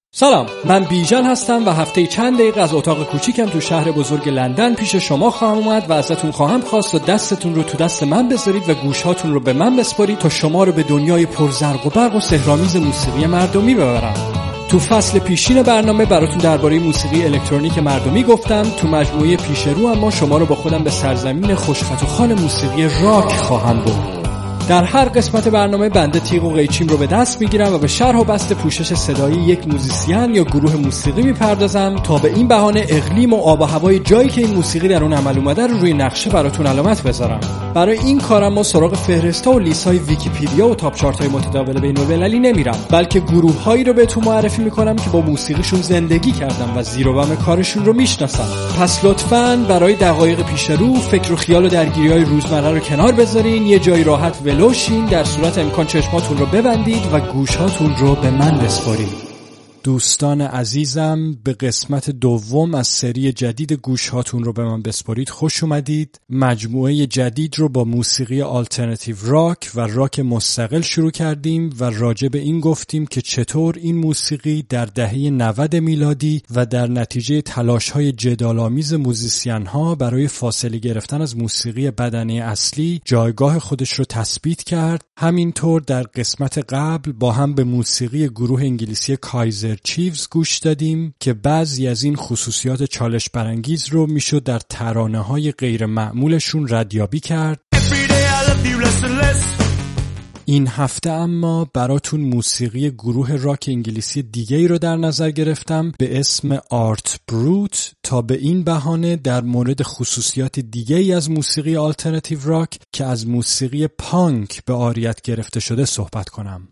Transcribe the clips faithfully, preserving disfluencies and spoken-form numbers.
سلام، من بیژن هستم و هفته چند دقیقه از اتاق کوچیکم تو شهر بزرگ لندن پیش شما خواهم اومد و ازتون خواهم خواست و دستتون رو تو دست من بذارید و گوشهاتون رو به من بسپارید تا شما رو به دنیای پرزرق و برق و سحرآمیز موسیقی مردمی ببرم. تو فصل پیشین برنامه براتون درباره موسیقی الکترونیک مردمی گفتم. تو مجموعه پیش رو اما شما رو با خودم به سرزمین خوشخط و خال موسیقی راک خواهم برد. در هر قسمت برنامه بنده تیغ و قیچیم رو به دست میگیرم و به شرح و بسط پوشش صدایی یک موزیسین یا گروه موسیقی میپردازم تا به این بهانه اقلیم و آب و هوای جایی که این موسیقی در اون عمل اومده رو روی نقشه براتون علامت بذارم. برای این کارم ما سراغ فهرست‌ها و لیست‌های ویکی‌پدیا و تاپ چارت‌های متداول بین‌المللی نمیرم، بلکه گروه‌هایی رو بهتون معرفی میکنم که با موسیقیشون زندگی کردم و زیر و بم کارشون رو میشناسم. پس لطفاً برای دقایق پیش رو فکر و خیال و درگیری‌های روزمره رو کنار بذارین، یه جای راحت لوشین، در صورت امکان چشماتون رو ببندید و گوشاتون رو به من بسپارید. دوستان عزیزم، به قسمت دوم از سری جدید گوشهاتون رو به من بسپارید خوش اومدید. مجموعه جدید رو با موسیقی آلترناتیو راک و راک مستقل شروع کردیم و راجع به این گفتیم که چطور این موسیقی در دهه نود میلادی و در نتیجه تلاش‌های جدال‌آمیز موزیسین‌ها برای فاصله گرفتن از موسیقی بدنه اصلی جایگاه خودش رو تثبیت کرد. همینطور در قسمت قبل با هم به موسیقی گروه انگلیسی کایزر چیفز گوش دادیم که بعضی از این خصوصیات چالش برانگیز رو میشد در ترانه‌های غیر معمولشون ردیابی کرد. این هفته اما براتون موسیقی گروه راک انگلیسی دیگه‌ای رو در نظر گرفتم به اسم آرت بروت تا به این بهانه در مورد خصوصیات دیگه‌ای از موسیقی آلترناتیو راک که از موسیقی پانک به عاریت گرفته شده صحبت کنم.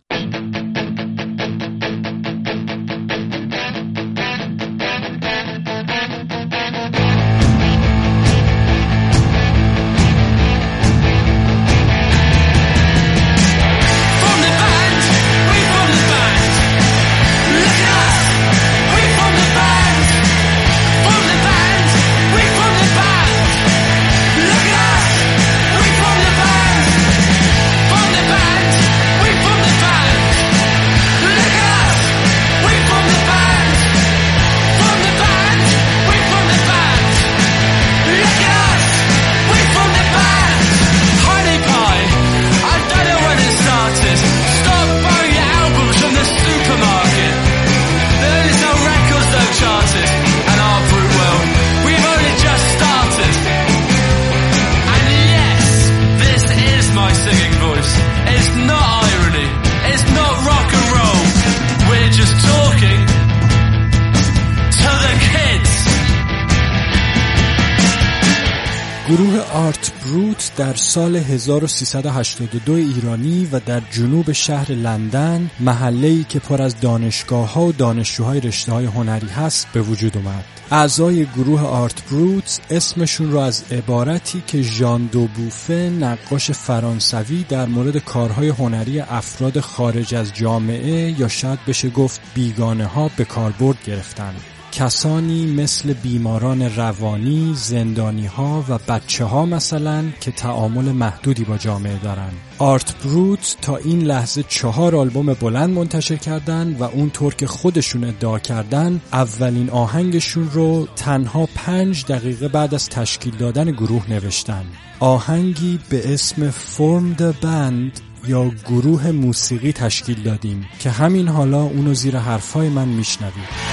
گروه آرت بروت در سال هزار و سیصد و هشتاد و دو ایرانی و در جنوب شهر لندن، محله‌ای که پر از دانشگاه‌ها و دانشجوهای رشته‌های هنری هست، به وجود اومد. اعضای گروه آرت بروت اسمشون رو از عبارتی که ژان دو بوفه، نقاش فرانسوی، در مورد کارهای هنری افراد خارج از جامعه یا شاید بشه گفت بیگانه‌ها به کاربرد گرفتن. کسانی مثل بیماران روانی، زندانی‌ها و بچه‌ها مثلا که تعامل محدودی با جامعه دارن. آرت بروت تا این لحظه چهار آلبوم بلند منتشر کردن و اونطور که خودشون ادعا کردن اولین آهنگشون رو تنها پنج دقیقه بعد از تشکیل دادن گروه نوشتن. آهنگی به اسم Form the Band یا گروه موسیقی تشکیل دادیم که همین حالا اونو زیر حرفای من میشنوید.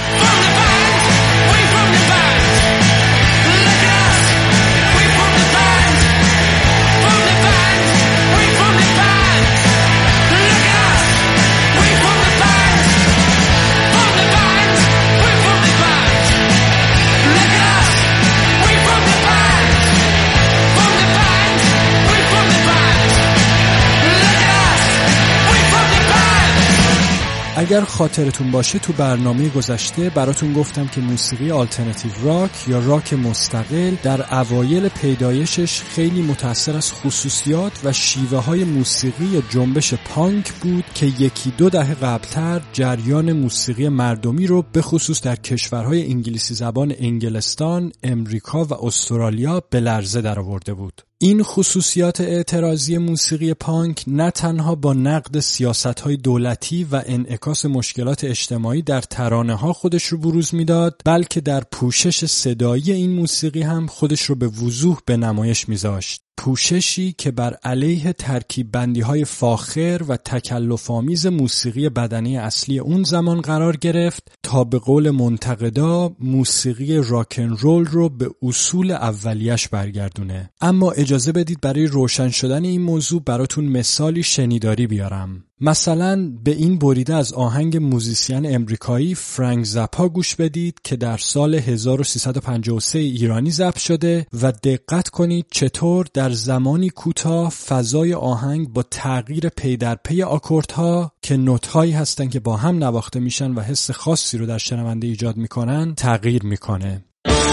اگر خاطرتون باشه تو برنامه گذشته براتون گفتم که موسیقی آلترناتیو راک یا راک مستقل در اوایل پیدایشش خیلی متأثر از خصوصیات و شیوه های موسیقی یا جنبش پانک بود که یکی دو دهه قبلتر جریان موسیقی مردمی رو به خصوص در کشورهای انگلیسی زبان انگلستان، امریکا و استرالیا به لرزه درآورده بود. این خصوصیات اعتراضی موسیقی پانک نه تنها با نقد سیاست‌های دولتی و انعکاس مشکلات اجتماعی در ترانه‌ها خودش رو بروز میداد، بلکه در پوشش صدایی این موسیقی هم خودش رو به وضوح به نمایش میذاشت. پوششی که بر علیه ترکیب بندی های فاخر و تکلف‌آمیز موسیقی بدنه اصلی اون زمان قرار گرفت تا به قول منتقدا موسیقی راکن رول رو به اصول اولیش برگردونه. اما اجازه بدید برای روشن شدن این موضوع براتون مثالی شنیداری بیارم. مثلا به این بریده از آهنگ موزیسین امریکایی فرانک زاپا گوش بدید که در سال هزار و سیصد و پنجاه و سه ایرانی ضبط شده و دقت کنید چطور در زمانی کوتاه فضای آهنگ با تغییر پی در پی آکوردها که نوت‌هایی هستن که با هم نواخته میشن و حس خاصی رو در شنونده ایجاد میکنن تغییر میکنه.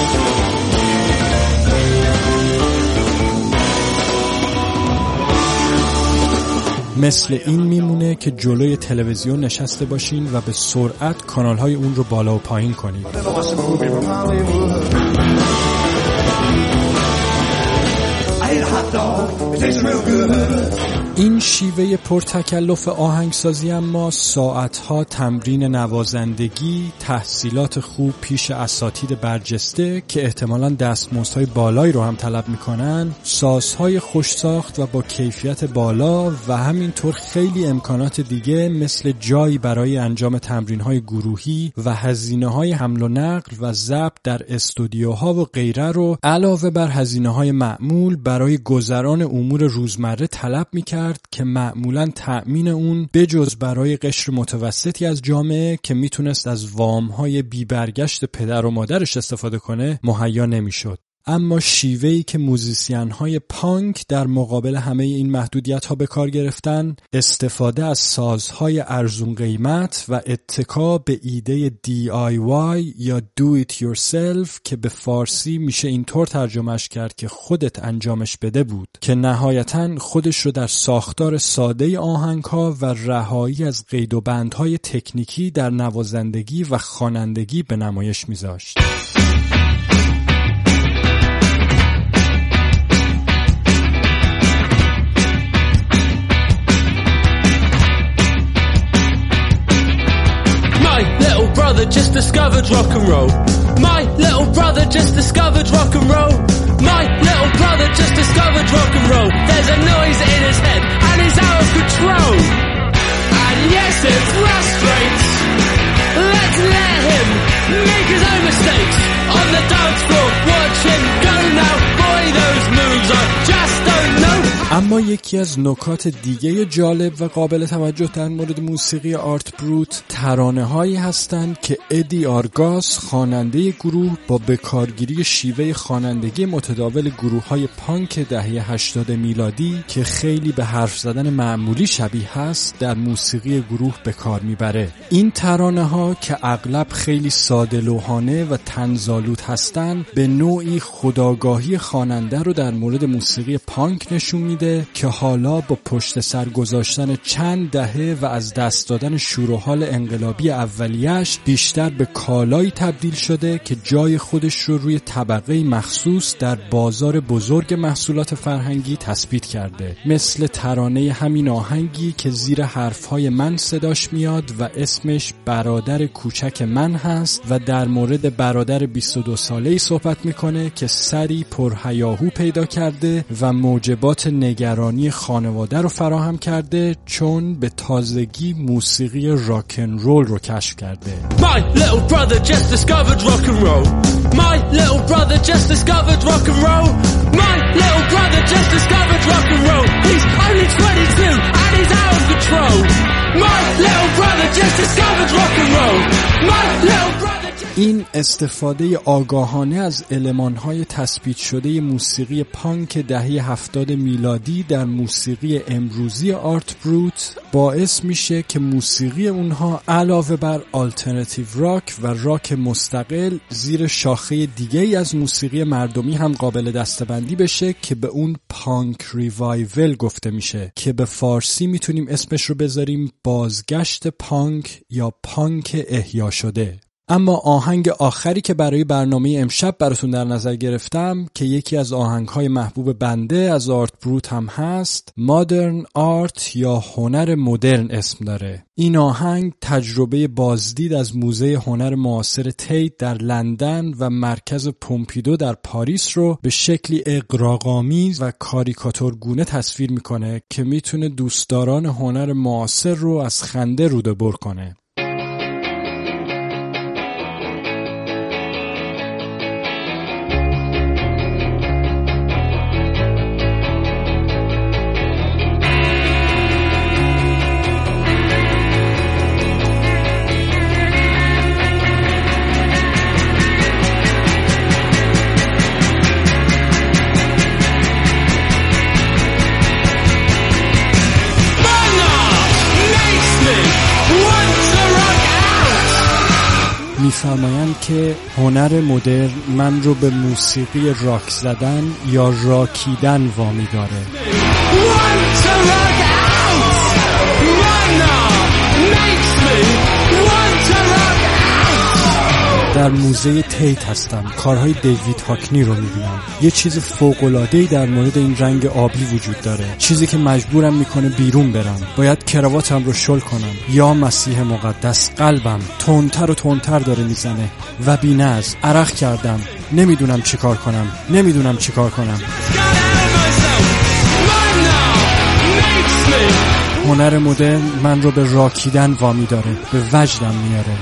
مثل این میمونه که جلوی تلویزیون نشسته باشین و به سرعت کانال‌های اون رو بالا و پایین کنید. این شیوه پرتکلف آهنگسازی اما ساعتها تمرین نوازندگی، تحصیلات خوب پیش اساتید برجسته که احتمالاً دستمزدهای بالایی رو هم طلب میکنن، سازهای خوشساخت و با کیفیت بالا و همینطور خیلی امکانات دیگه مثل جایی برای انجام تمرینهای گروهی و هزینه‌های حمل و نقل و ضبط در استودیوها و غیره رو علاوه بر هزینه‌های معمول برای گذران امور روزمره طلب میکرد که معمولاً تأمین اون بجز برای قشر متوسطی از جامعه که میتونست از وام‌های بی برگشت پدر و مادرش استفاده کنه مهیا نمیشد. اما شیوهی که موزیسین‌های پانک در مقابل همه این محدودیت‌ها به کار گرفتن، استفاده از سازهای ارزون قیمت و اتکا به ایده دی آی وای یا Do It Yourself که به فارسی میشه اینطور ترجمهش کرد که خودت انجامش بده بود، که نهایتاً خودش رو در ساختار ساده آهنگ‌ها و رهایی از قید و بندهای تکنیکی در نوازندگی و خوانندگی به نمایش میذاشت. Brother just discovered rock and roll. My little brother just discovered rock and roll. My little brother just discovered rock and roll. There's a noise in his head and he's out of control. And yes, it frustrates. Let's let him make his own mistakes on the dance floor. Watch him go now. Boy, those moves I just don't know. اما یکی از نکات دیگه جالب و قابل توجه در مورد موسیقی آرت بروت ترانه هایی هستند که ادی آرگاس خواننده گروه با بکارگیری شیوه خوانندگی متداول گروه های پانک دهه هشتاد میلادی که خیلی به حرف زدن معمولی شبیه هست در موسیقی گروه به کار میبره. این ترانه ها که اغلب خیلی ساده لوحانه و طنزآلود هستند به نوعی خودآگاهی خواننده رو در مورد موسیقی پانک نشون میده که حالا با پشت سر گذاشتن چند دهه و از دست دادن شور و حال انقلابی اولیش بیشتر به کالایی تبدیل شده که جای خودش رو روی طبقه مخصوص در بازار بزرگ محصولات فرهنگی تثبیت کرده، مثل ترانه همین آهنگی که زیر حرفهای من صداش میاد و اسمش برادر کوچک من هست و در مورد برادر بیست و دو ساله‌ای صحبت میکنه که سری پرهیاهو پیدا کرده و موجبات نگرانی خانواده رو فراهم کرده چون به تازگی موسیقی راکن رول رو کشف کرده. My little brother just discovered rock and roll. My little brother just discovered rock and roll. My little brother just discovered rock and roll. He's only twenty-two and he's out of control. My little brother just discovered rock and roll. My little brother این استفاده آگاهانه از المان‌های تثبیت شده موسیقی پانک دهه هفتاد میلادی در موسیقی امروزی آرت بروت باعث میشه که موسیقی اونها علاوه بر آلترناتیو راک و راک مستقل زیر شاخه دیگه‌ای از موسیقی مردمی هم قابل دستبندی بشه که به اون پانک ریوایول گفته میشه که به فارسی میتونیم اسمش رو بذاریم بازگشت پانک یا پانک احیا شده. اما آهنگ آخری که برای برنامه امشب براتون در نظر گرفتم که یکی از آهنگ‌های محبوب بنده از آرت بروت هم هست، مدرن آرت یا هنر مدرن اسم داره. این آهنگ تجربه بازدید از موزه هنر معاصر تیت در لندن و مرکز پومپیدو در پاریس رو به شکلی اغراق‌آمیز و کاریکاتورگونه تصویر میکنه که میتونه دوستداران هنر معاصر رو از خنده روده بر کنه. می‌فرمایند که هنر مدرن من رو به موسیقی راک زدن یا راکیدن وامی داره. در موزه تیت هستم، کارهای دیوید هاکنی رو میبینم. یه چیز فوق‌العاده‌ای در مورد این رنگ آبی وجود داره، چیزی که مجبورم میکنه بیرون برم. باید کراواتم رو شل کنم. یا مسیح مقدس، قلبم تندتر و تندتر داره میزنه و بی‌نظم عرق کردم. نمیدونم چی کار کنم، نمیدونم چی کار کنم. هنر مدرن من رو به راکیدن وامی داره، به وجدم میاره.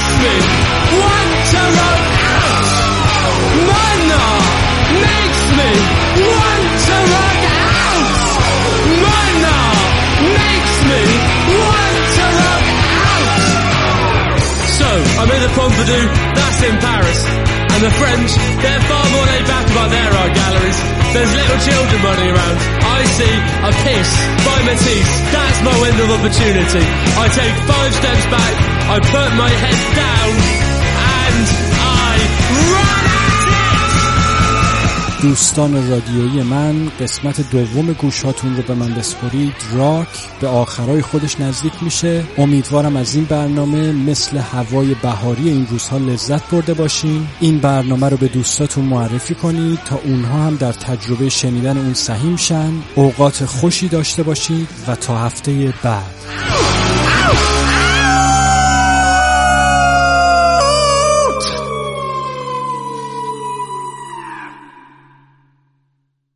I'm in the Pompidou, that's in Paris. And the French, they're far more laid back about their art galleries. There's little children running around. I see a piss by Matisse, that's my window of opportunity. I take five steps back, I put my head down, and I run at it! دوستان رادیویی من، قسمت دوم گوشاتون رو به من بسپرید. راک به آخرای خودش نزدیک میشه. امیدوارم از این برنامه مثل هوای بهاری این روزها لذت برده باشین. این برنامه رو به دوستاتون معرفی کنید تا اونها هم در تجربه شنیدن اون سهیم شن. اوقات خوشی داشته باشید و تا هفته بعد.